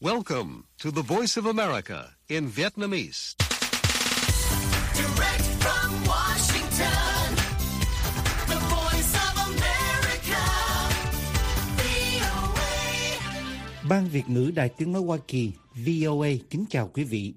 Welcome to the Voice of America in Vietnamese. Direct from Washington, the Voice of America, VOA. Ban Việt ngữ Đài Tiếng nói Hoa Kỳ, VOA kính chào quý vị.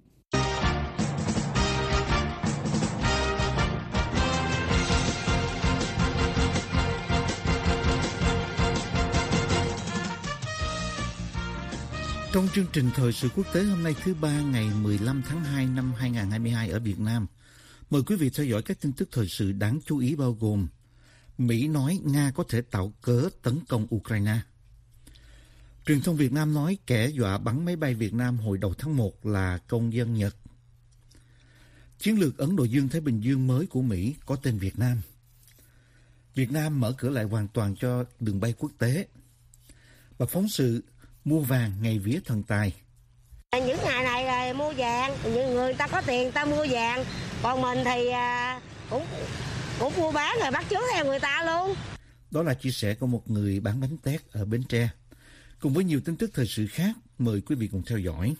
Trong chương trình thời sự quốc tế hôm nay thứ Ba ngày 15 tháng 2 năm 2022 ở Việt Nam, mời quý vị theo dõi các tin tức thời sự đáng chú ý bao gồm: Mỹ nói Nga có thể tạo cớ tấn công Ukraine. Truyền thông Việt Nam nói kẻ dọa bắn máy bay Việt Nam hồi đầu tháng 1 là công dân Nhật. Chiến lược Ấn Độ Dương-Thái Bình Dương mới của Mỹ có tên Việt Nam. Việt Nam mở cửa lại hoàn toàn cho đường bay quốc tế. Và phóng sự mua vàng ngày vía thần tài. Những ngày này là mua vàng, những người ta có tiền ta mua vàng, còn mình thì cũng mua bán rồi bắt chước theo người ta luôn. Đó là chia sẻ của một người bán bánh tét ở Bến Tre. Cùng với nhiều tin tức thời sự khác, mời quý vị cùng theo dõi.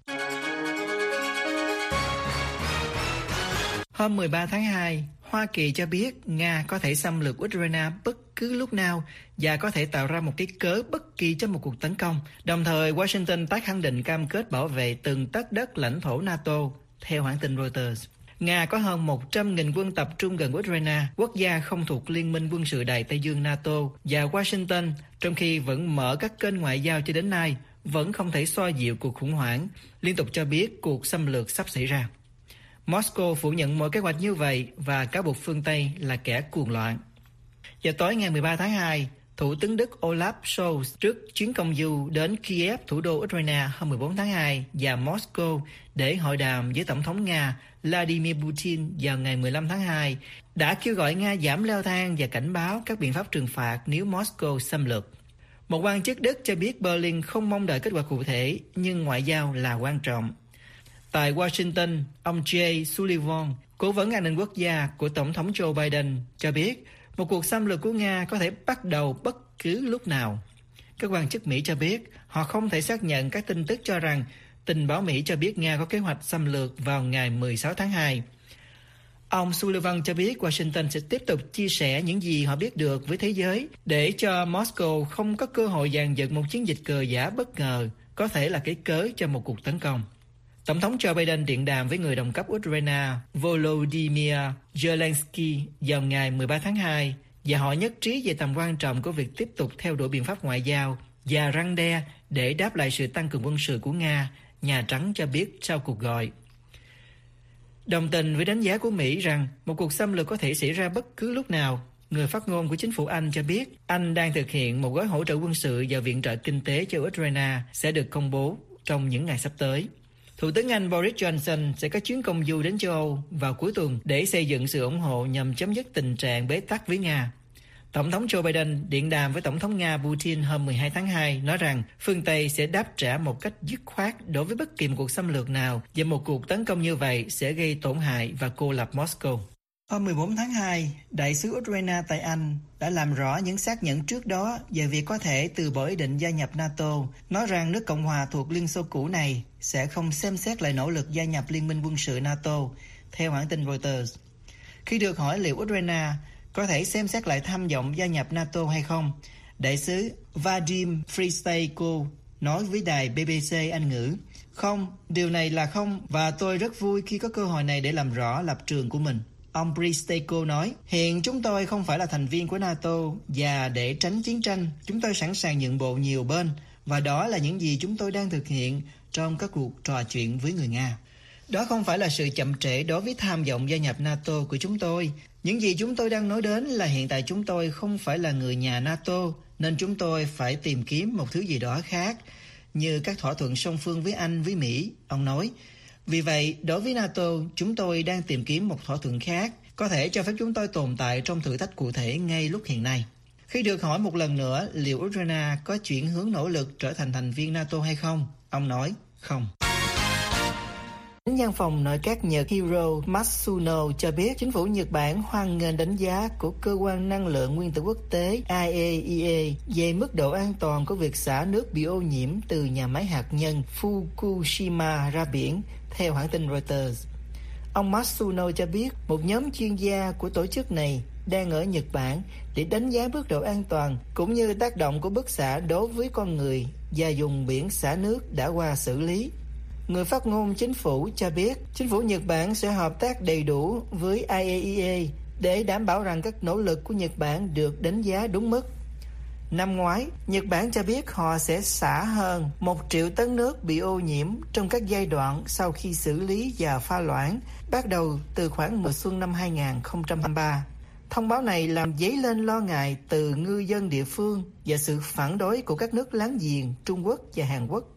Hôm 13 tháng 2, Hoa Kỳ cho biết Nga có thể xâm lược Ukraine bất cứ lúc nào và có thể tạo ra một cái cớ bất kỳ cho một cuộc tấn công. Đồng thời, Washington tái khẳng định cam kết bảo vệ từng tấc đất lãnh thổ NATO, theo hãng tin Reuters. Nga có hơn 100.000 quân tập trung gần Ukraine, quốc gia không thuộc Liên minh quân sự Đại Tây Dương NATO, và Washington, trong khi vẫn mở các kênh ngoại giao cho đến nay, vẫn không thể xoa dịu cuộc khủng hoảng, liên tục cho biết cuộc xâm lược sắp xảy ra. Moscow phủ nhận mọi kế hoạch như vậy và cáo buộc phương Tây là kẻ cuồng loạn. Vào tối ngày 13 tháng 2, Thủ tướng Đức Olaf Scholz trước chuyến công du đến Kiev, thủ đô Ukraine hôm 14 tháng 2 và Moscow để hội đàm với Tổng thống Nga Vladimir Putin vào ngày 15 tháng 2 đã kêu gọi Nga giảm leo thang và cảnh báo các biện pháp trừng phạt nếu Moscow xâm lược. Một quan chức Đức cho biết Berlin không mong đợi kết quả cụ thể nhưng ngoại giao là quan trọng. Tại Washington, ông Jay Sullivan, cố vấn an ninh quốc gia của Tổng thống Joe Biden, cho biết một cuộc xâm lược của Nga có thể bắt đầu bất cứ lúc nào. Các quan chức Mỹ cho biết họ không thể xác nhận các tin tức cho rằng tình báo Mỹ cho biết Nga có kế hoạch xâm lược vào ngày 16 tháng 2. Ông Sullivan cho biết Washington sẽ tiếp tục chia sẻ những gì họ biết được với thế giới để cho Moscow không có cơ hội dàn dựng một chiến dịch cờ giả bất ngờ, có thể là cái cớ cho một cuộc tấn công. Tổng thống Joe Biden điện đàm với người đồng cấp Ukraine Volodymyr Zelensky vào ngày 13 tháng 2 và họ nhất trí về tầm quan trọng của việc tiếp tục theo đuổi biện pháp ngoại giao và răn đe để đáp lại sự tăng cường quân sự của Nga, Nhà Trắng cho biết sau cuộc gọi. Đồng tình với đánh giá của Mỹ rằng một cuộc xâm lược có thể xảy ra bất cứ lúc nào, người phát ngôn của chính phủ Anh cho biết Anh đang thực hiện một gói hỗ trợ quân sự và viện trợ kinh tế cho Ukraine sẽ được công bố trong những ngày sắp tới. Thủ tướng Anh Boris Johnson sẽ có chuyến công du đến châu Âu vào cuối tuần để xây dựng sự ủng hộ nhằm chấm dứt tình trạng bế tắc với Nga. Tổng thống Joe Biden điện đàm với Tổng thống Nga Putin hôm 12 tháng 2 nói rằng phương Tây sẽ đáp trả một cách dứt khoát đối với bất kỳ một cuộc xâm lược nào và một cuộc tấn công như vậy sẽ gây tổn hại và cô lập Moscow. Hôm 14 tháng 2, Đại sứ Ukraine tại Anh đã làm rõ những xác nhận trước đó về việc có thể từ bỏ ý định gia nhập NATO, nói rằng nước Cộng hòa thuộc Liên Xô cũ này sẽ không xem xét lại nỗ lực gia nhập Liên minh quân sự NATO, theo hãng tin Reuters. Khi được hỏi liệu Ukraine có thể xem xét lại tham vọng gia nhập NATO hay không, Đại sứ Vadim Fristayko nói với đài BBC Anh ngữ: "Không, điều này là không và tôi rất vui khi có cơ hội này để làm rõ lập trường của mình." Ông Pristeko nói, hiện chúng tôi không phải là thành viên của NATO và để tránh chiến tranh, chúng tôi sẵn sàng nhượng bộ nhiều bên và đó là những gì chúng tôi đang thực hiện trong các cuộc trò chuyện với người Nga. Đó không phải là sự chậm trễ đối với tham vọng gia nhập NATO của chúng tôi. Những gì chúng tôi đang nói đến là hiện tại chúng tôi không phải là người nhà NATO nên chúng tôi phải tìm kiếm một thứ gì đó khác như các thỏa thuận song phương với Anh, với Mỹ, ông nói. Vì vậy, đối với NATO, chúng tôi đang tìm kiếm một thỏa thuận khác, có thể cho phép chúng tôi tồn tại trong thử thách cụ thể ngay lúc hiện nay. Khi được hỏi một lần nữa liệu Ukraine có chuyển hướng nỗ lực trở thành thành viên NATO hay không, ông nói không. Văn phòng nội các Nhật Hiro Matsuno cho biết chính phủ Nhật Bản hoan nghênh đánh giá của Cơ quan Năng lượng Nguyên tử Quốc tế IAEA về mức độ an toàn của việc xả nước bị ô nhiễm từ nhà máy hạt nhân Fukushima ra biển, theo hãng tin Reuters. Ông Matsuno cho biết một nhóm chuyên gia của tổ chức này đang ở Nhật Bản để đánh giá mức độ an toàn cũng như tác động của bức xạ đối với con người và dùng biển xả nước đã qua xử lý. Người phát ngôn chính phủ cho biết chính phủ Nhật Bản sẽ hợp tác đầy đủ với IAEA để đảm bảo rằng các nỗ lực của Nhật Bản được đánh giá đúng mức. Năm ngoái, Nhật Bản cho biết họ sẽ xả hơn 1 triệu tấn nước bị ô nhiễm trong các giai đoạn sau khi xử lý và pha loãng, bắt đầu từ khoảng mùa xuân năm 2023. Thông báo này làm dấy lên lo ngại từ ngư dân địa phương và sự phản đối của các nước láng giềng Trung Quốc và Hàn Quốc.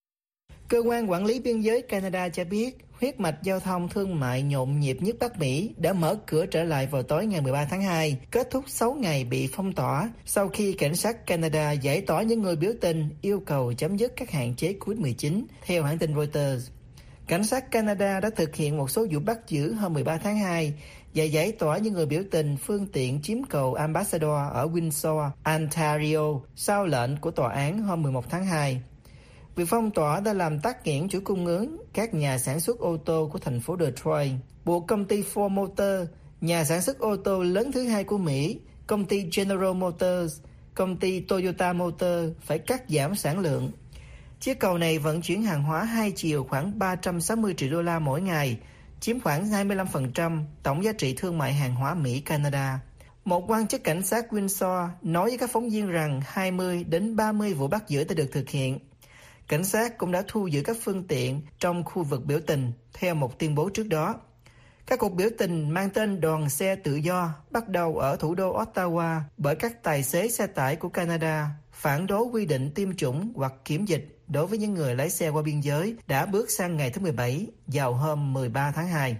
Cơ quan quản lý biên giới Canada cho biết huyết mạch giao thông thương mại nhộn nhịp nhất Bắc Mỹ đã mở cửa trở lại vào tối ngày 13 tháng 2, kết thúc 6 ngày bị phong tỏa sau khi cảnh sát Canada giải tỏa những người biểu tình yêu cầu chấm dứt các hạn chế COVID-19, theo hãng tin Reuters. Cảnh sát Canada đã thực hiện một số vụ bắt giữ hôm 13 tháng 2 và giải tỏa những người biểu tình phương tiện chiếm cầu Ambassador ở Windsor, Ontario sau lệnh của tòa án hôm 11 tháng 2. Việc phong tỏa đã làm tắc nghẽn chuỗi cung ứng các nhà sản xuất ô tô của thành phố Detroit, buộc công ty Ford Motor, nhà sản xuất ô tô lớn thứ hai của Mỹ, công ty General Motors, công ty Toyota Motor phải cắt giảm sản lượng. Chiếc cầu này vận chuyển hàng hóa hai chiều khoảng 360 triệu đô la mỗi ngày, chiếm khoảng 25% tổng giá trị thương mại hàng hóa Mỹ-Canada. Một quan chức cảnh sát Windsor nói với các phóng viên rằng 20 đến 30 vụ bắt giữ đã được thực hiện. Cảnh sát cũng đã thu giữ các phương tiện trong khu vực biểu tình, theo một tuyên bố trước đó. Các cuộc biểu tình mang tên đoàn xe tự do bắt đầu ở thủ đô Ottawa bởi các tài xế xe tải của Canada phản đối quy định tiêm chủng hoặc kiểm dịch đối với những người lái xe qua biên giới đã bước sang ngày thứ 17 vào hôm 13 tháng 2.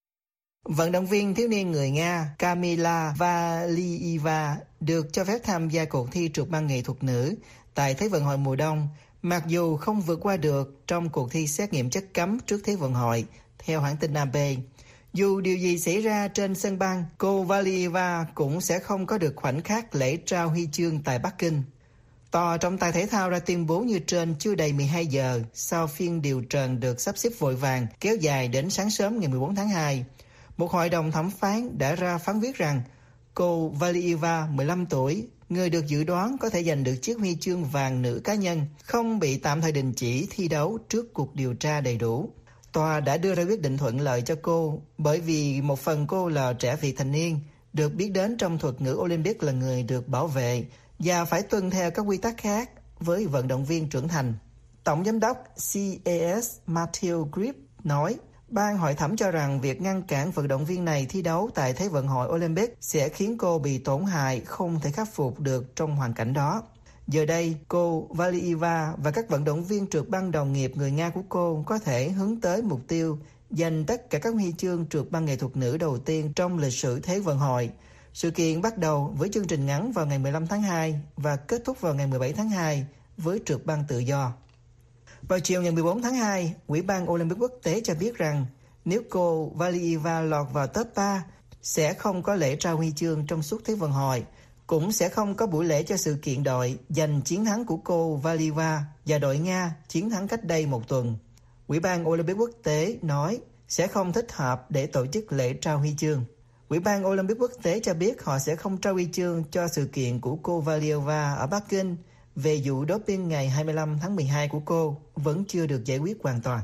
Vận động viên thiếu niên người Nga Kamila Valieva được cho phép tham gia cuộc thi trượt băng nghệ thuật nữ tại Thế vận hội mùa đông, mặc dù không vượt qua được trong cuộc thi xét nghiệm chất cấm trước Thế vận hội, theo hãng tin AP. Dù điều gì xảy ra trên sân băng, cô Valieva cũng sẽ không có được khoảnh khắc lễ trao huy chương tại Bắc Kinh. Tòa trọng tài thể thao ra tuyên bố như trên chưa đầy 12 giờ sau phiên điều trần được sắp xếp vội vàng kéo dài đến sáng sớm ngày 14 tháng 2. Một hội đồng thẩm phán đã ra phán quyết rằng cô Valieva, 15 tuổi, người được dự đoán có thể giành được chiếc huy chương vàng nữ cá nhân, không bị tạm thời đình chỉ thi đấu trước cuộc điều tra đầy đủ. Tòa đã đưa ra quyết định thuận lợi cho cô bởi vì một phần cô là trẻ vị thành niên, được biết đến trong thuật ngữ Olympic là người được bảo vệ và phải tuân theo các quy tắc khác với vận động viên trưởng thành. Tổng giám đốc CAS Matthew Grip nói, ban hội thẩm cho rằng việc ngăn cản vận động viên này thi đấu tại Thế vận hội Olympic sẽ khiến cô bị tổn hại không thể khắc phục được trong hoàn cảnh đó. Giờ đây, cô Valieva và các vận động viên trượt băng đồng nghiệp người Nga của cô có thể hướng tới mục tiêu giành tất cả các huy chương trượt băng nghệ thuật nữ đầu tiên trong lịch sử Thế vận hội. Sự kiện bắt đầu với chương trình ngắn vào ngày 15 tháng 2 và kết thúc vào ngày 17 tháng 2 với trượt băng tự do. Vào chiều ngày 14 tháng 2, Ủy ban Olympic Quốc tế cho biết rằng nếu cô Valieva lọt vào top 3, sẽ không có lễ trao huy chương trong suốt Thế vận hội, cũng sẽ không có buổi lễ cho sự kiện đội giành chiến thắng của cô Valieva và đội Nga chiến thắng cách đây một tuần. Ủy ban Olympic Quốc tế nói sẽ không thích hợp để tổ chức lễ trao huy chương. Ủy ban Olympic Quốc tế cho biết họ sẽ không trao huy chương cho sự kiện của cô Valieva ở Bắc Kinh về vụ doping ngày 25 tháng 12 của cô vẫn chưa được giải quyết hoàn toàn.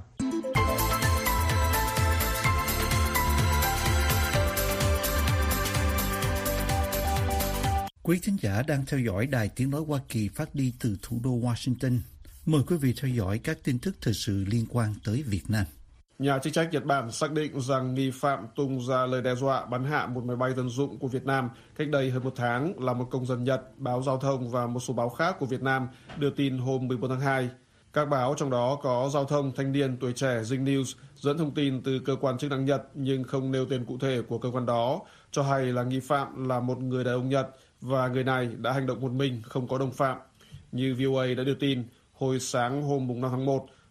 Quý thính giả đang theo dõi Đài Tiếng Nói Hoa Kỳ phát đi từ thủ đô Washington. Mời quý vị theo dõi các tin tức thời sự liên quan tới Việt Nam. Nhà chức trách Nhật Bản xác định rằng nghi phạm tung ra lời đe dọa bắn hạ một máy bay dân dụng của Việt Nam cách đây hơn một tháng là một công dân Nhật, báo Giao thông và một số báo khác của Việt Nam đưa tin hôm 14 tháng 2. Các báo trong đó có Giao thông, Thanh niên, Tuổi trẻ, Zing News dẫn thông tin từ cơ quan chức năng Nhật nhưng không nêu tên cụ thể của cơ quan đó, cho hay là nghi phạm là một người đàn ông Nhật và người này đã hành động một mình, không có đồng phạm. Như VOA đã đưa tin, hồi sáng hôm 5 tháng 1,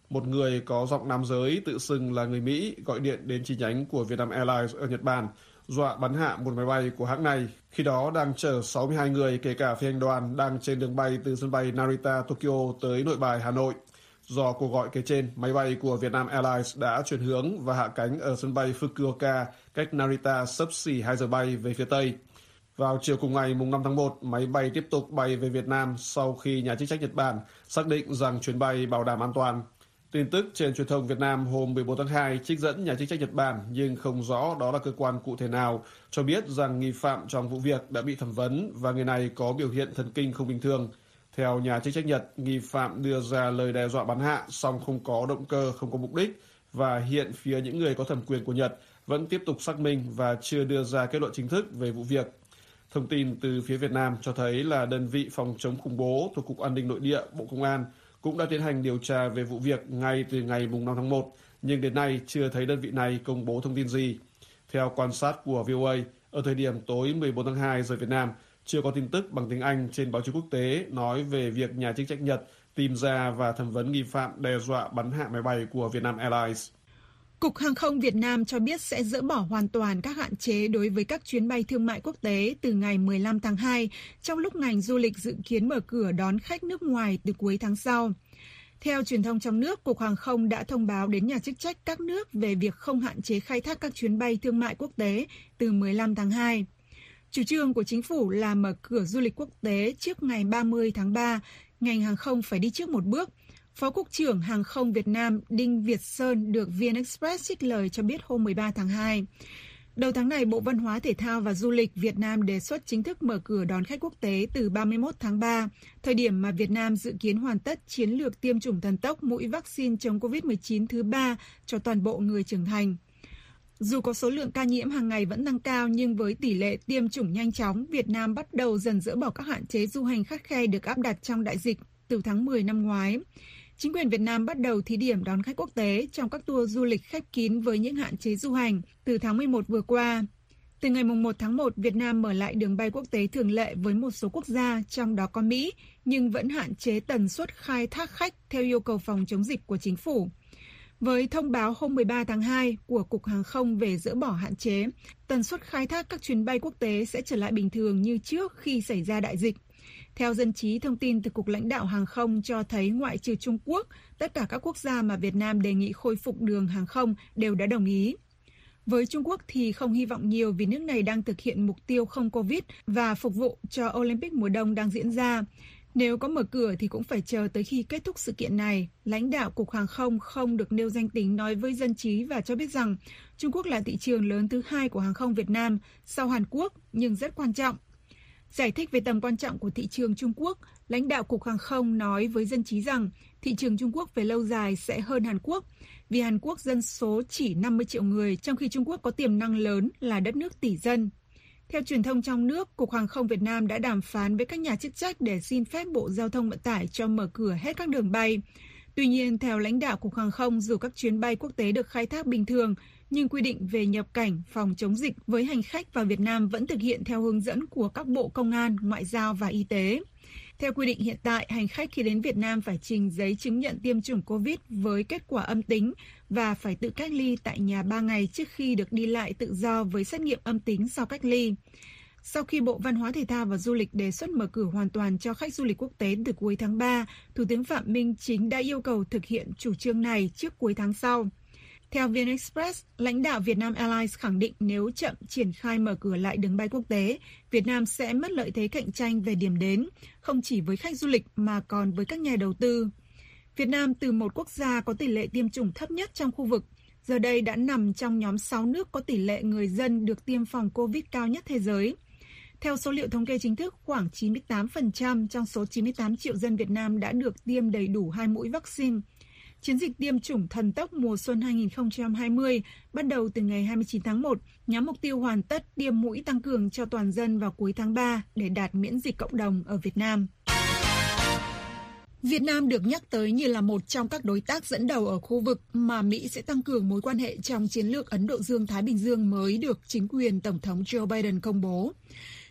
một người có giọng nam giới tự xưng là người Mỹ gọi điện đến chi nhánh của Vietnam Airlines ở Nhật Bản, dọa bắn hạ một máy bay của hãng này, khi đó đang chở 62 người kể cả phi hành đoàn đang trên đường bay từ sân bay Narita, Tokyo tới Nội Bài, Hà Nội. Do cuộc gọi kể trên, máy bay của Vietnam Airlines đã chuyển hướng và hạ cánh ở sân bay Fukuoka, cách Narita xấp xỉ 2 giờ bay về phía Tây. Vào chiều cùng ngày mùng 5 tháng 1, máy bay tiếp tục bay về Việt Nam sau khi nhà chức trách Nhật Bản xác định rằng chuyến bay bảo đảm an toàn. Tin tức trên truyền thông Việt Nam hôm 14 tháng 2 trích dẫn nhà chức trách Nhật Bản nhưng không rõ đó là cơ quan cụ thể nào, cho biết rằng nghi phạm trong vụ việc đã bị thẩm vấn và người này có biểu hiện thần kinh không bình thường. Theo nhà chức trách Nhật, nghi phạm đưa ra lời đe dọa bắn hạ song không có động cơ, không có mục đích, và hiện phía những người có thẩm quyền của Nhật vẫn tiếp tục xác minh và chưa đưa ra kết luận chính thức về vụ việc. Thông tin từ phía Việt Nam cho thấy là đơn vị phòng chống khủng bố thuộc Cục An ninh Nội địa, Bộ Công an cũng đã tiến hành điều tra về vụ việc ngay từ ngày mùng 5 tháng 1, nhưng đến nay chưa thấy đơn vị này công bố thông tin gì. Theo quan sát của VOA, ở thời điểm tối 14 tháng 2 giờ Việt Nam, chưa có tin tức bằng tiếng Anh trên báo chí quốc tế nói về việc nhà chức trách Nhật tìm ra và thẩm vấn nghi phạm đe dọa bắn hạ máy bay của Vietnam Airlines. Cục Hàng không Việt Nam cho biết sẽ dỡ bỏ hoàn toàn các hạn chế đối với các chuyến bay thương mại quốc tế từ ngày 15 tháng 2, trong lúc ngành du lịch dự kiến mở cửa đón khách nước ngoài từ cuối tháng sau. Theo truyền thông trong nước, Cục Hàng không đã thông báo đến nhà chức trách các nước về việc không hạn chế khai thác các chuyến bay thương mại quốc tế từ 15 tháng 2. Chủ trương của chính phủ là mở cửa du lịch quốc tế trước ngày 30 tháng 3, ngành hàng không phải đi trước một bước. Phó Cục trưởng Hàng không Việt Nam Đinh Việt Sơn được VnExpress trích lời cho biết hôm 13 tháng 2. Đầu tháng này, Bộ Văn hóa Thể thao và Du lịch Việt Nam đề xuất chính thức mở cửa đón khách quốc tế từ 31 tháng 3, thời điểm mà Việt Nam dự kiến hoàn tất chiến lược tiêm chủng thần tốc mũi vaccine chống COVID-19 thứ 3 cho toàn bộ người trưởng thành. Dù có số lượng ca nhiễm hàng ngày vẫn tăng cao, nhưng với tỷ lệ tiêm chủng nhanh chóng, Việt Nam bắt đầu dần dỡ bỏ các hạn chế du hành khắt khe được áp đặt trong đại dịch từ tháng 10 năm ngoái. Chính quyền Việt Nam bắt đầu thí điểm đón khách quốc tế trong các tour du lịch khép kín với những hạn chế du hành từ tháng 11 vừa qua. Từ ngày 1 tháng 1, Việt Nam mở lại đường bay quốc tế thường lệ với một số quốc gia, trong đó có Mỹ, nhưng vẫn hạn chế tần suất khai thác khách theo yêu cầu phòng chống dịch của chính phủ. Với thông báo hôm 13 tháng 2 của Cục Hàng không về dỡ bỏ hạn chế, tần suất khai thác các chuyến bay quốc tế sẽ trở lại bình thường như trước khi xảy ra đại dịch. Theo Dân trí, thông tin từ Cục Lãnh đạo Hàng không cho thấy ngoại trừ Trung Quốc, tất cả các quốc gia mà Việt Nam đề nghị khôi phục đường hàng không đều đã đồng ý. Với Trung Quốc thì không hy vọng nhiều vì nước này đang thực hiện mục tiêu không Covid và phục vụ cho Olympic mùa đông đang diễn ra. Nếu có mở cửa thì cũng phải chờ tới khi kết thúc sự kiện này. Lãnh đạo Cục Hàng không không được nêu danh tính nói với Dân trí và cho biết rằng Trung Quốc là thị trường lớn thứ 2 của hàng không Việt Nam sau Hàn Quốc nhưng rất quan trọng. Giải thích về tầm quan trọng của thị trường Trung Quốc, lãnh đạo Cục Hàng không nói với Dân trí rằng thị trường Trung Quốc về lâu dài sẽ hơn Hàn Quốc, vì Hàn Quốc dân số chỉ 50 triệu người, trong khi Trung Quốc có tiềm năng lớn là đất nước tỷ dân. Theo truyền thông trong nước, Cục Hàng không Việt Nam đã đàm phán với các nhà chức trách để xin phép Bộ Giao thông Vận tải cho mở cửa hết các đường bay. Tuy nhiên, theo lãnh đạo Cục Hàng không, dù các chuyến bay quốc tế được khai thác bình thường, nhưng quy định về nhập cảnh, phòng chống dịch với hành khách vào Việt Nam vẫn thực hiện theo hướng dẫn của các bộ Công an, Ngoại giao và Y tế. Theo quy định hiện tại, hành khách khi đến Việt Nam phải trình giấy chứng nhận tiêm chủng COVID với kết quả âm tính và phải tự cách ly tại nhà 3 ngày trước khi được đi lại tự do với xét nghiệm âm tính sau cách ly. Sau khi Bộ Văn hóa Thể thao và Du lịch đề xuất mở cửa hoàn toàn cho khách du lịch quốc tế từ cuối tháng 3, Thủ tướng Phạm Minh Chính đã yêu cầu thực hiện chủ trương này trước cuối tháng sau. Theo VnExpress, lãnh đạo Vietnam Airlines khẳng định nếu chậm triển khai mở cửa lại đường bay quốc tế, Việt Nam sẽ mất lợi thế cạnh tranh về điểm đến, không chỉ với khách du lịch mà còn với các nhà đầu tư. Việt Nam từ một quốc gia có tỷ lệ tiêm chủng thấp nhất trong khu vực, giờ đây đã nằm trong nhóm 6 nước có tỷ lệ người dân được tiêm phòng COVID cao nhất thế giới. Theo số liệu thống kê chính thức, khoảng 98% trong số 98 triệu dân Việt Nam đã được tiêm đầy đủ 2 mũi vaccine. Chiến dịch tiêm chủng thần tốc mùa xuân 2020 bắt đầu từ ngày 29 tháng 1, nhắm mục tiêu hoàn tất tiêm mũi tăng cường cho toàn dân vào cuối tháng 3 để đạt miễn dịch cộng đồng ở Việt Nam. Việt Nam được nhắc tới như là một trong các đối tác dẫn đầu ở khu vực mà Mỹ sẽ tăng cường mối quan hệ trong chiến lược Ấn Độ Dương-Thái Bình Dương mới được chính quyền Tổng thống Joe Biden công bố.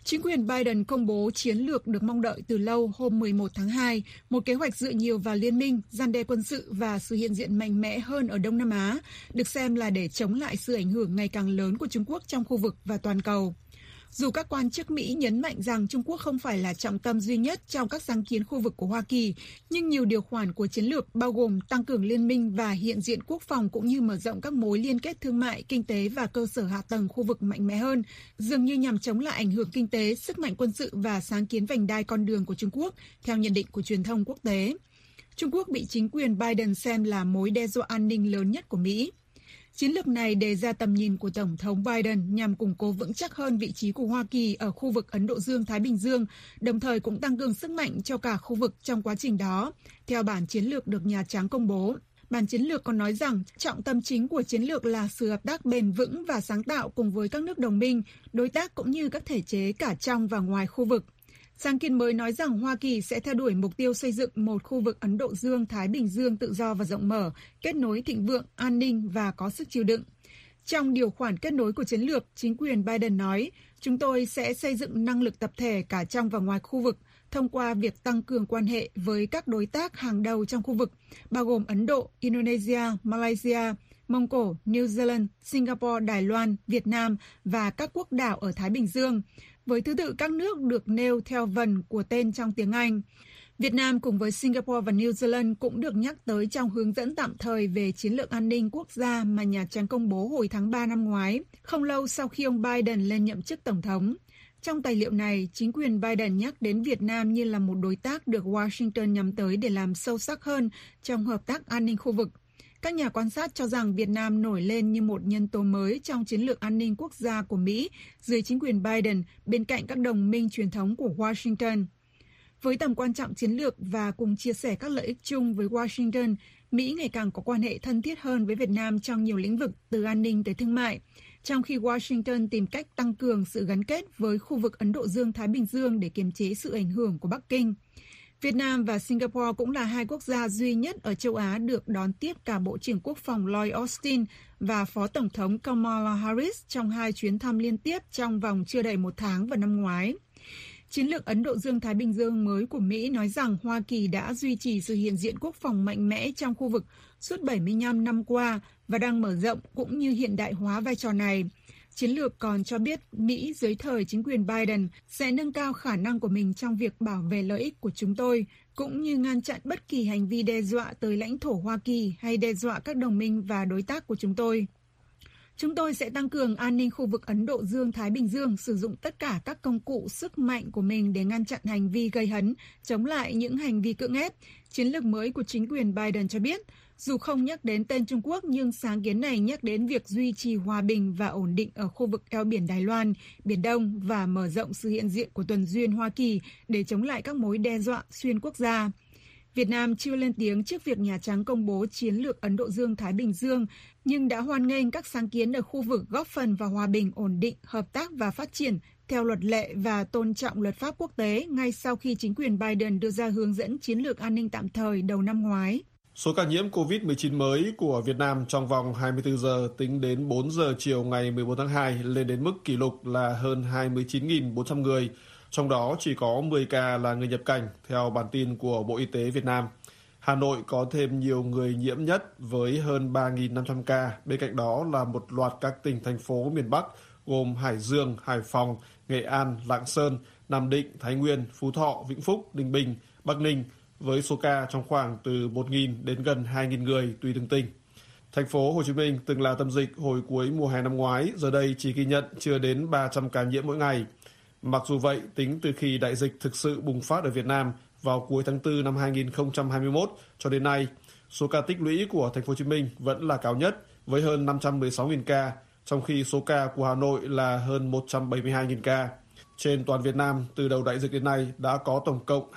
Chính quyền Biden công bố chiến lược được mong đợi từ lâu hôm 11 tháng 2, một kế hoạch dựa nhiều vào liên minh, răn đe quân sự và sự hiện diện mạnh mẽ hơn ở Đông Nam Á, được xem là để chống lại sự ảnh hưởng ngày càng lớn của Trung Quốc trong khu vực và toàn cầu. Dù các quan chức Mỹ nhấn mạnh rằng Trung Quốc không phải là trọng tâm duy nhất trong các sáng kiến khu vực của Hoa Kỳ, nhưng nhiều điều khoản của chiến lược bao gồm tăng cường liên minh và hiện diện quốc phòng cũng như mở rộng các mối liên kết thương mại, kinh tế và cơ sở hạ tầng khu vực mạnh mẽ hơn, dường như nhằm chống lại ảnh hưởng kinh tế, sức mạnh quân sự và sáng kiến vành đai con đường của Trung Quốc, theo nhận định của truyền thông quốc tế. Trung Quốc bị chính quyền Biden xem là mối đe dọa an ninh lớn nhất của Mỹ. Chiến lược này đề ra tầm nhìn của Tổng thống Biden nhằm củng cố vững chắc hơn vị trí của Hoa Kỳ ở khu vực Ấn Độ Dương-Thái Bình Dương, đồng thời cũng tăng cường sức mạnh cho cả khu vực trong quá trình đó, theo bản chiến lược được Nhà Trắng công bố. Bản chiến lược còn nói rằng trọng tâm chính của chiến lược là sự hợp tác bền vững và sáng tạo cùng với các nước đồng minh, đối tác cũng như các thể chế cả trong và ngoài khu vực. Sáng kiến mới nói rằng Hoa Kỳ sẽ theo đuổi mục tiêu xây dựng một khu vực Ấn Độ Dương-Thái Bình Dương tự do và rộng mở, kết nối thịnh vượng, an ninh và có sức chịu đựng. Trong điều khoản kết nối của chiến lược, chính quyền Biden nói, chúng tôi sẽ xây dựng năng lực tập thể cả trong và ngoài khu vực, thông qua việc tăng cường quan hệ với các đối tác hàng đầu trong khu vực, bao gồm Ấn Độ, Indonesia, Malaysia, Mông Cổ, New Zealand, Singapore, Đài Loan, Việt Nam và các quốc đảo ở Thái Bình Dương, với thứ tự các nước được nêu theo vần của tên trong tiếng Anh. Việt Nam cùng với Singapore và New Zealand cũng được nhắc tới trong hướng dẫn tạm thời về chiến lược an ninh quốc gia mà Nhà Trắng công bố hồi tháng 3 năm ngoái, không lâu sau khi ông Biden lên nhậm chức Tổng thống. Trong tài liệu này, chính quyền Biden nhắc đến Việt Nam như là một đối tác được Washington nhắm tới để làm sâu sắc hơn trong hợp tác an ninh khu vực. Các nhà quan sát cho rằng Việt Nam nổi lên như một nhân tố mới trong chiến lược an ninh quốc gia của Mỹ dưới chính quyền Biden bên cạnh các đồng minh truyền thống của Washington. Với tầm quan trọng chiến lược và cùng chia sẻ các lợi ích chung với Washington, Mỹ ngày càng có quan hệ thân thiết hơn với Việt Nam trong nhiều lĩnh vực từ an ninh tới thương mại, trong khi Washington tìm cách tăng cường sự gắn kết với khu vực Ấn Độ Dương-Thái Bình Dương để kiềm chế sự ảnh hưởng của Bắc Kinh. Việt Nam và Singapore cũng là hai quốc gia duy nhất ở châu Á được đón tiếp cả Bộ trưởng Quốc phòng Lloyd Austin và Phó Tổng thống Kamala Harris trong hai chuyến thăm liên tiếp trong vòng chưa đầy một tháng vào năm ngoái. Chiến lược Ấn Độ Dương-Thái Bình Dương mới của Mỹ nói rằng Hoa Kỳ đã duy trì sự hiện diện quốc phòng mạnh mẽ trong khu vực suốt 75 năm qua và đang mở rộng cũng như hiện đại hóa vai trò này. Chiến lược còn cho biết Mỹ dưới thời chính quyền Biden sẽ nâng cao khả năng của mình trong việc bảo vệ lợi ích của chúng tôi, cũng như ngăn chặn bất kỳ hành vi đe dọa tới lãnh thổ Hoa Kỳ hay đe dọa các đồng minh và đối tác của chúng tôi. Chúng tôi sẽ tăng cường an ninh khu vực Ấn Độ Dương-Thái Bình Dương, sử dụng tất cả các công cụ sức mạnh của mình để ngăn chặn hành vi gây hấn, chống lại những hành vi cưỡng ép. Chiến lược mới của chính quyền Biden cho biết, dù không nhắc đến tên Trung Quốc nhưng sáng kiến này nhắc đến việc duy trì hòa bình và ổn định ở khu vực eo biển Đài Loan, Biển Đông và mở rộng sự hiện diện của tuần duyên Hoa Kỳ để chống lại các mối đe dọa xuyên quốc gia. Việt Nam chưa lên tiếng trước việc Nhà Trắng công bố chiến lược Ấn Độ Dương-Thái Bình Dương, nhưng đã hoan nghênh các sáng kiến ở khu vực góp phần vào hòa bình, ổn định, hợp tác và phát triển theo luật lệ và tôn trọng luật pháp quốc tế ngay sau khi chính quyền Biden đưa ra hướng dẫn chiến lược an ninh tạm thời đầu năm ngoái. Số ca nhiễm COVID-19 mới của Việt Nam trong vòng 24 giờ tính đến 4 giờ chiều ngày 14 tháng 2 lên đến mức kỷ lục là hơn 29.400 người, trong đó chỉ có 10 ca là người nhập cảnh, theo bản tin của Bộ Y tế Việt Nam. Hà Nội có thêm nhiều người nhiễm nhất với hơn 3.500 ca, bên cạnh đó là một loạt các tỉnh, thành phố miền Bắc gồm Hải Dương, Hải Phòng, Nghệ An, Lạng Sơn, Nam Định, Thái Nguyên, Phú Thọ, Vĩnh Phúc, Ninh Bình, Bắc Ninh, với số ca trong khoảng từ 1.000 đến gần 2.000 người tùy từng tỉnh. Thành phố Hồ Chí Minh từng là tâm dịch hồi cuối mùa hè năm ngoái, giờ đây chỉ ghi nhận chưa đến 300 ca nhiễm mỗi ngày. Mặc dù vậy, tính từ khi đại dịch thực sự bùng phát ở Việt Nam vào cuối tháng 4 năm 2021 cho đến nay, số ca tích lũy của Thành phố Hồ Chí Minh vẫn là cao nhất với hơn 516.000 ca, trong khi số ca của Hà Nội là hơn 172.000 ca. Trên toàn Việt Nam, từ đầu đại dịch đến nay đã có tổng cộng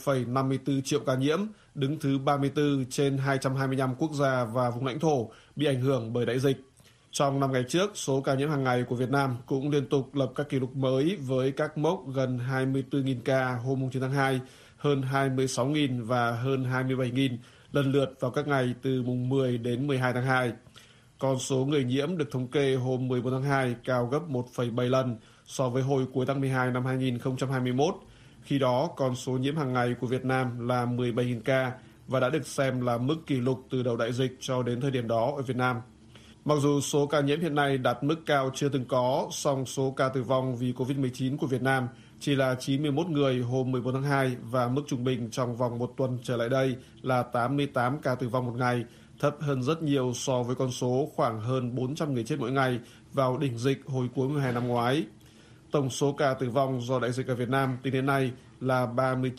2,54 triệu ca nhiễm, đứng thứ 34 trên 225 quốc gia và vùng lãnh thổ bị ảnh hưởng bởi đại dịch. Trong 5 ngày trước, số ca nhiễm hàng ngày của Việt Nam cũng liên tục lập các kỷ lục mới với các mốc gần 24.000 ca hôm 9 tháng 2, hơn 26.000 và hơn 27.000 lần lượt vào các ngày từ mùng 10 đến 12 tháng 2. Con số người nhiễm được thống kê hôm 14 tháng 2 cao gấp 1,7 lần so với hồi cuối tháng 12 năm 2021. Khi đó, con số nhiễm hàng ngày của Việt Nam là 17.000 ca và đã được xem là mức kỷ lục từ đầu đại dịch cho đến thời điểm đó ở Việt Nam. Mặc dù số ca nhiễm hiện nay đạt mức cao chưa từng có, song số ca tử vong vì COVID-19 của Việt Nam chỉ là 91 người hôm 14 tháng 2 và mức trung bình trong vòng một tuần trở lại đây là 88 ca tử vong một ngày, thấp hơn rất nhiều so với con số khoảng hơn 400 người chết mỗi ngày vào đỉnh dịch hồi cuối mùa hè năm ngoái. Tổng số ca tử vong do đại dịch ở Việt Nam tính đến nay là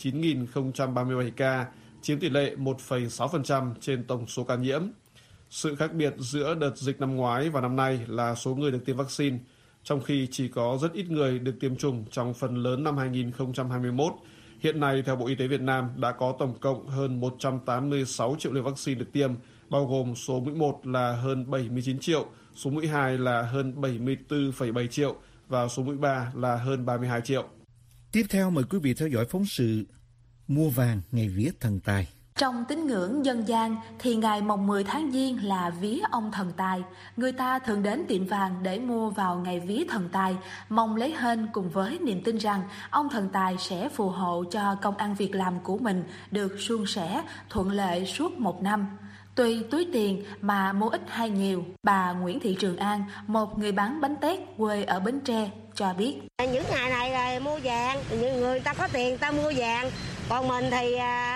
39.037 ca, chiếm tỷ lệ 1,6% trên tổng số ca nhiễm. Sự khác biệt giữa đợt dịch năm ngoái và năm nay là số người được tiêm vaccine, trong khi chỉ có rất ít người được tiêm chủng trong phần lớn năm 2021. Hiện nay, theo Bộ Y tế Việt Nam, đã có tổng cộng hơn 186 triệu liều vaccine được tiêm, bao gồm số mũi 1 là hơn 79 triệu, số mũi 2 là hơn 74,7 triệu và số mũi 3 là hơn 32 triệu. Tiếp theo mời quý vị theo dõi phóng sự Mua vàng ngày vía thần tài. Trong tín ngưỡng dân gian thì ngày mồng 10 tháng Giêng là vía ông thần tài. Người ta thường đến tiệm vàng để mua vào ngày vía thần tài, mong lấy hên cùng với niềm tin rằng ông thần tài sẽ phù hộ cho công ăn việc làm của mình được suôn sẻ, thuận lợi suốt một năm. Tùy túi tiền mà mua ít hay nhiều, bà Nguyễn Thị Trường An, một người bán bánh tét quê ở Bến Tre, cho biết. Những ngày này là mua vàng, những người ta có tiền ta mua vàng, còn mình thì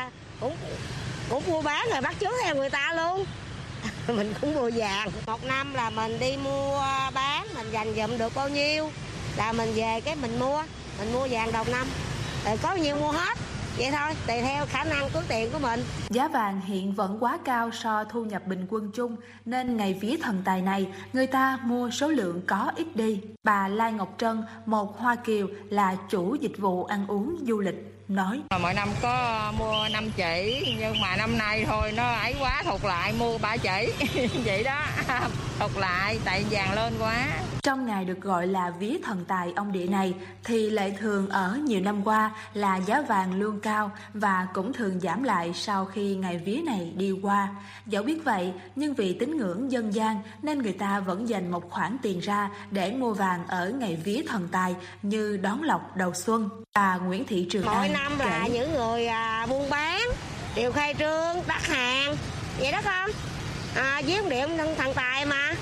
cũng mua bán rồi bắt chước theo người ta luôn. Mình cũng mua vàng. Một năm là mình đi mua bán, mình dành dụm được bao nhiêu là mình về cái mình mua vàng đầu năm. Rồi có nhiêu mua hết. Vậy thôi, tùy theo khả năng túi tiền của mình. Giá vàng hiện vẫn quá cao so thu nhập bình quân chung, nên ngày vía thần tài này, người ta mua số lượng có ít đi. Bà Lai Ngọc Trân, một Hoa Kiều là chủ dịch vụ ăn uống du lịch, nói. Mỗi năm có mua 5 chỉ, nhưng mà năm nay thôi nó ấy quá, thụt lại mua 3 chỉ. Vậy đó, thụt lại tại vàng lên quá. Trong ngày được gọi là vía thần tài ông địa này thì lệ thường ở nhiều năm qua là giá vàng luôn cao và cũng thường giảm lại sau khi ngày vía này đi qua. Dẫu biết vậy, nhưng vì tín ngưỡng dân gian nên người ta vẫn dành một khoản tiền ra để mua vàng ở ngày vía thần tài như đón lộc đầu xuân. Bà Nguyễn Thị Trường An mỗi năm là những người buôn bán đều khai trương đặt hàng vậy đó không? Viếng điện thần tài mà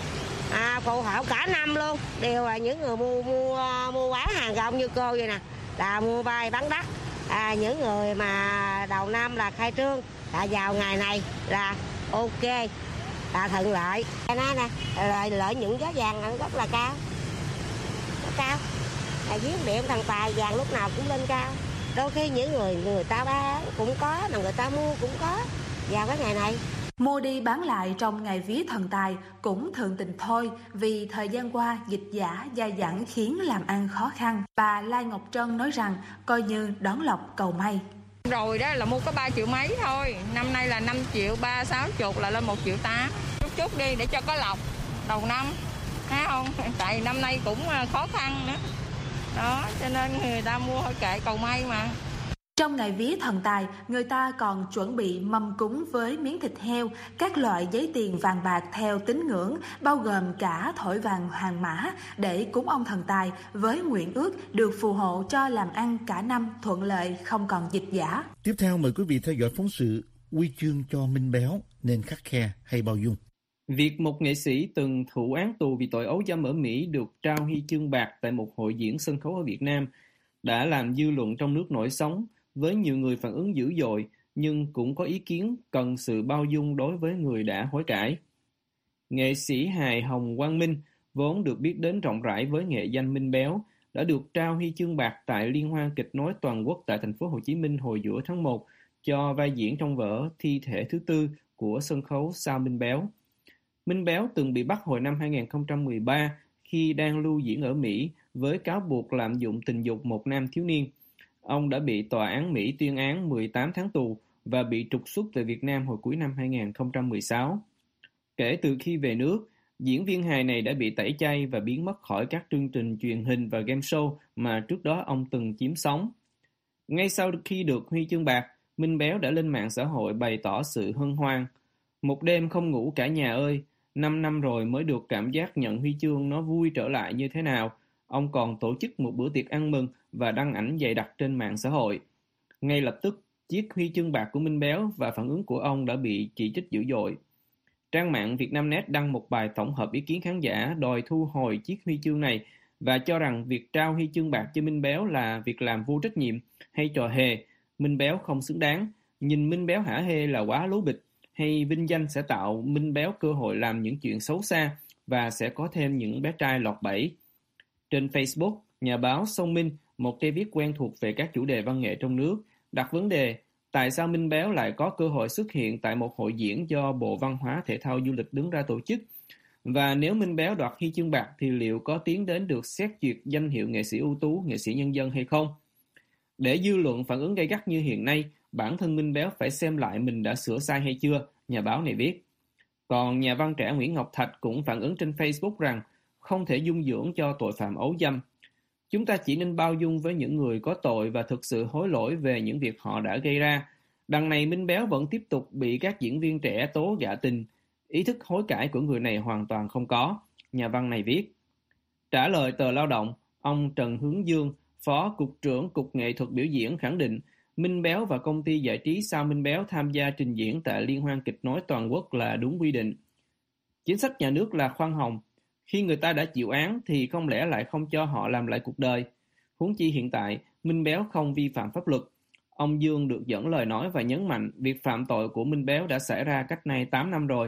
phù hộ cả năm luôn, đều là những người mua bán hàng rong như cô vậy nè, là mua bay bán đắt. Những người mà đầu năm là khai trương là vào ngày này là ok, là thuận lợi. Nói nè, lợi nhuận giá vàng rất là cao, cao. Viếng điện thần tài vàng lúc nào cũng lên cao. Đôi khi những người ta bán cũng có, mà người ta mua cũng có vào cái ngày này. Mua đi bán lại trong ngày vía thần tài cũng thường tình thôi, vì thời gian qua dịch giả dai dẳng khiến làm ăn khó khăn. Bà Lai Ngọc Trân nói rằng coi như đón lộc cầu may. Rồi đó là mua có 3 triệu mấy thôi, năm nay là 5 triệu 360 là lên 1 triệu 8. Chút đi để cho có lộc đầu năm, thấy không? Tại năm nay cũng khó khăn nữa. Đó, cho nên người ta mua thôi kệ cầu may mà. Trong ngày vía thần tài, người ta còn chuẩn bị mâm cúng với miếng thịt heo, các loại giấy tiền vàng bạc theo tín ngưỡng, bao gồm cả thỏi vàng hàng mã để cúng ông thần tài với nguyện ước được phù hộ cho làm ăn cả năm thuận lợi, không còn dịch giả. Tiếp theo mời quý vị theo dõi phóng sự Huy chương cho Minh Béo nên khắt khe hay bao dung. Việc một nghệ sĩ từng thụ án tù vì tội ấu dâm ở Mỹ được trao huy chương bạc tại một hội diễn sân khấu ở Việt Nam đã làm dư luận trong nước nổi sóng, với nhiều người phản ứng dữ dội, nhưng cũng có ý kiến cần sự bao dung đối với người đã hối cải. Nghệ sĩ hài Hồng Quang Minh, vốn được biết đến rộng rãi với nghệ danh Minh Béo, đã được trao huy chương bạc tại Liên hoan kịch nói toàn quốc tại thành phố Hồ Chí Minh hồi giữa tháng 1 cho vai diễn trong vở Thi thể thứ tư của sân khấu Sao Minh Béo. Minh Béo từng bị bắt hồi năm 2013 khi đang lưu diễn ở Mỹ với cáo buộc lạm dụng tình dục một nam thiếu niên. Ông đã bị tòa án Mỹ tuyên án 18 tháng tù và bị trục xuất từ Việt Nam hồi cuối năm 2016. Kể từ khi về nước, diễn viên hài này đã bị tẩy chay và biến mất khỏi các chương trình truyền hình và game show mà trước đó ông từng chiếm sóng. Ngay sau khi được huy chương bạc, Minh Béo đã lên mạng xã hội bày tỏ sự hân hoan. Một đêm không ngủ cả nhà ơi, 5 năm rồi mới được cảm giác nhận huy chương nó vui trở lại như thế nào. Ông còn tổ chức một bữa tiệc ăn mừng và đăng ảnh dày đặc trên mạng xã hội. Ngay lập tức, chiếc huy chương bạc của Minh Béo và phản ứng của ông đã bị chỉ trích dữ dội. Trang mạng Vietnamnet đăng một bài tổng hợp ý kiến khán giả đòi thu hồi chiếc huy chương này và cho rằng việc trao huy chương bạc cho Minh Béo là việc làm vô trách nhiệm hay trò hề, Minh Béo không xứng đáng, nhìn Minh Béo hả hê là quá lố bịch, hay vinh danh sẽ tạo Minh Béo cơ hội làm những chuyện xấu xa và sẽ có thêm những bé trai lọt bẫy. Trên Facebook, nhà báo Song Minh, một cây viết quen thuộc về các chủ đề văn nghệ trong nước, đặt vấn đề tại sao Minh Béo lại có cơ hội xuất hiện tại một hội diễn do Bộ Văn hóa Thể thao Du lịch đứng ra tổ chức. Và nếu Minh Béo đoạt huy chương bạc thì liệu có tiến đến được xét duyệt danh hiệu nghệ sĩ ưu tú, nghệ sĩ nhân dân hay không? Để dư luận phản ứng gay gắt như hiện nay, bản thân Minh Béo phải xem lại mình đã sửa sai hay chưa, nhà báo này viết. Còn nhà văn trẻ Nguyễn Ngọc Thạch cũng phản ứng trên Facebook rằng không thể dung dưỡng cho tội phạm ấu dâm. Chúng ta chỉ nên bao dung với những người có tội và thực sự hối lỗi về những việc họ đã gây ra. Đằng này Minh Béo vẫn tiếp tục bị các diễn viên trẻ tố gạ tình. Ý thức hối cải của người này hoàn toàn không có, nhà văn này viết. Trả lời tờ Lao động, ông Trần Hướng Dương, Phó Cục trưởng Cục Nghệ thuật Biểu diễn khẳng định Minh Béo và công ty giải trí Sao Minh Béo tham gia trình diễn tại Liên hoan kịch nói toàn quốc là đúng quy định. Chính sách nhà nước là khoan hồng. Khi người ta đã chịu án thì không lẽ lại không cho họ làm lại cuộc đời. Huống chi hiện tại, Minh Béo không vi phạm pháp luật. Ông Dương được dẫn lời nói và nhấn mạnh việc phạm tội của Minh Béo đã xảy ra cách nay 8 năm rồi.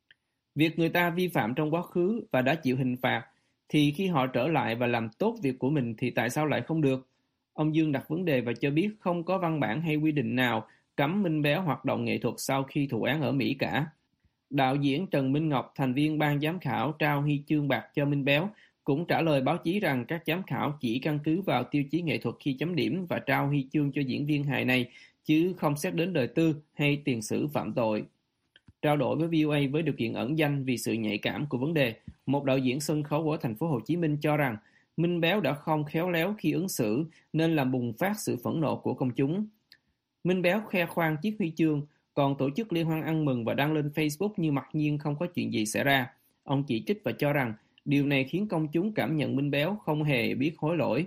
Việc người ta vi phạm trong quá khứ và đã chịu hình phạt, thì khi họ trở lại và làm tốt việc của mình thì tại sao lại không được? Ông Dương đặt vấn đề và cho biết không có văn bản hay quy định nào cấm Minh Béo hoạt động nghệ thuật sau khi thụ án ở Mỹ cả. Đạo diễn Trần Minh Ngọc, thành viên ban giám khảo trao huy chương bạc cho Minh Béo, cũng trả lời báo chí rằng các giám khảo chỉ căn cứ vào tiêu chí nghệ thuật khi chấm điểm và trao huy chương cho diễn viên hài này, chứ không xét đến đời tư hay tiền sử phạm tội. Trao đổi với VOA với điều kiện ẩn danh vì sự nhạy cảm của vấn đề, một đạo diễn sân khấu ở thành phố Hồ Chí Minh cho rằng Minh Béo đã không khéo léo khi ứng xử nên làm bùng phát sự phẫn nộ của công chúng. Minh Béo khoe khoang chiếc huy chương, còn tổ chức liên hoan ăn mừng và đăng lên Facebook như mặc nhiên không có chuyện gì xảy ra. Ông chỉ trích và cho rằng điều này khiến công chúng cảm nhận Minh Béo không hề biết hối lỗi.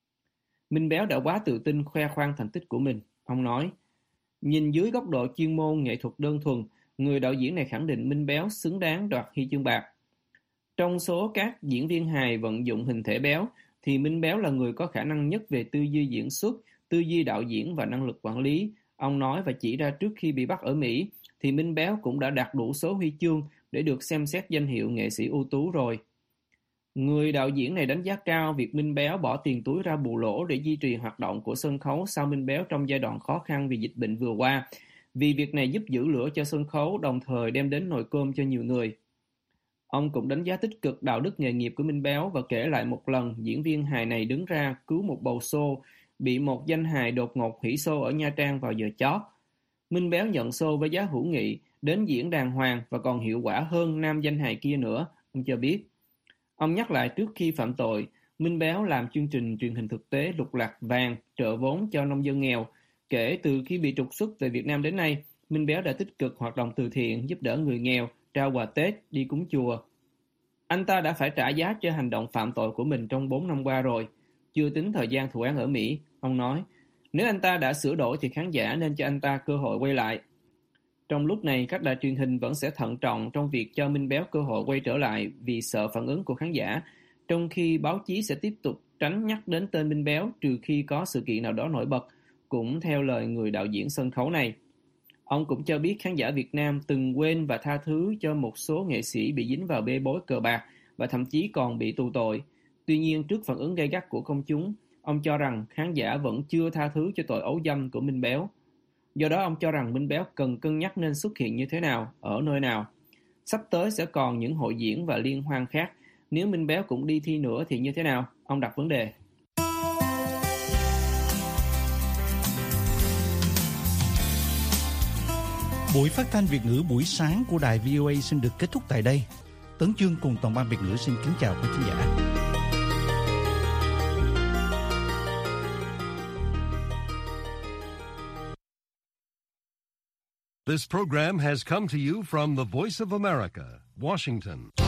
Minh Béo đã quá tự tin khoe khoang thành tích của mình. Ông nói, nhìn dưới góc độ chuyên môn nghệ thuật đơn thuần, người đạo diễn này khẳng định Minh Béo xứng đáng đoạt huy chương bạc. Trong số các diễn viên hài vận dụng hình thể béo, thì Minh Béo là người có khả năng nhất về tư duy diễn xuất, tư duy đạo diễn và năng lực quản lý. Ông nói và chỉ ra trước khi bị bắt ở Mỹ, thì Minh Béo cũng đã đạt đủ số huy chương để được xem xét danh hiệu nghệ sĩ ưu tú rồi. Người đạo diễn này đánh giá cao việc Minh Béo bỏ tiền túi ra bù lỗ để duy trì hoạt động của sân khấu Sao Minh Béo trong giai đoạn khó khăn vì dịch bệnh vừa qua, vì việc này giúp giữ lửa cho sân khấu đồng thời đem đến nồi cơm cho nhiều người. Ông cũng đánh giá tích cực đạo đức nghề nghiệp của Minh Béo và kể lại một lần diễn viên hài này đứng ra cứu một bầu xô bị một danh hài đột ngột hủy xô ở Nha Trang vào giờ chót. Minh Béo nhận xô với giá hữu nghị, đến diễn đàng hoàng và còn hiệu quả hơn nam danh hài kia nữa, ông cho biết. Ông nhắc lại trước khi phạm tội, Minh Béo làm chương trình truyền hình thực tế Lục Lạc Vàng trợ vốn cho nông dân nghèo. Kể từ khi bị trục xuất về Việt Nam đến nay, Minh Béo đã tích cực hoạt động từ thiện, giúp đỡ người nghèo, trao quà Tết, đi cúng chùa. Anh ta đã phải trả giá cho hành động phạm tội của mình trong 4 năm qua rồi, chưa tính thời gian thụ án ở Mỹ. Ông nói, nếu anh ta đã sửa đổi thì khán giả nên cho anh ta cơ hội quay lại. Trong lúc này, các đài truyền hình vẫn sẽ thận trọng trong việc cho Minh Béo cơ hội quay trở lại vì sợ phản ứng của khán giả, trong khi báo chí sẽ tiếp tục tránh nhắc đến tên Minh Béo trừ khi có sự kiện nào đó nổi bật, cũng theo lời người đạo diễn sân khấu này. Ông cũng cho biết khán giả Việt Nam từng quên và tha thứ cho một số nghệ sĩ bị dính vào bê bối cờ bạc và thậm chí còn bị tù tội. Tuy nhiên, trước phản ứng gay gắt của công chúng, ông cho rằng khán giả vẫn chưa tha thứ cho tội ấu dâm của Minh Béo. Do đó, ông cho rằng Minh Béo cần cân nhắc nên xuất hiện như thế nào, ở nơi nào. Sắp tới sẽ còn những hội diễn và liên hoan khác. Nếu Minh Béo cũng đi thi nữa thì như thế nào? Ông đặt vấn đề. Buổi phát thanh Việt ngữ buổi sáng của đài VOA xin được kết thúc tại đây. Tấn Chương cùng toàn ban Việt ngữ xin kính chào quý khán giả. This program has come to you from the Voice of America, Washington.